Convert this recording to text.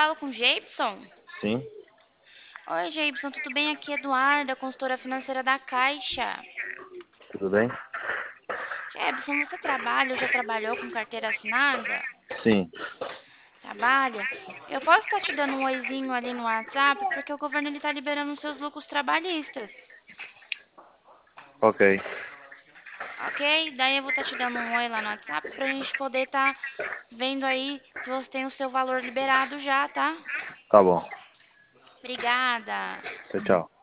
falo com o Jefferson? Sim, Oi, Jefferson, tudo bem? Aqui é Eduarda, consultora financeira da Caixa. tudo bem? Jefferson, você trabalha ou já trabalhou com carteira assinada? Sim, Trabalha? Eu posso estar te dando um oizinho ali no WhatsApp porque o governo está liberando os seus lucros trabalhistas. ok, Ok? Daí eu vou estar te dando um oi lá no WhatsApp pra gente poder estar vendo aí se você tem o seu valor liberado já, tá? tá bom. Obrigada. Tchau, tchau.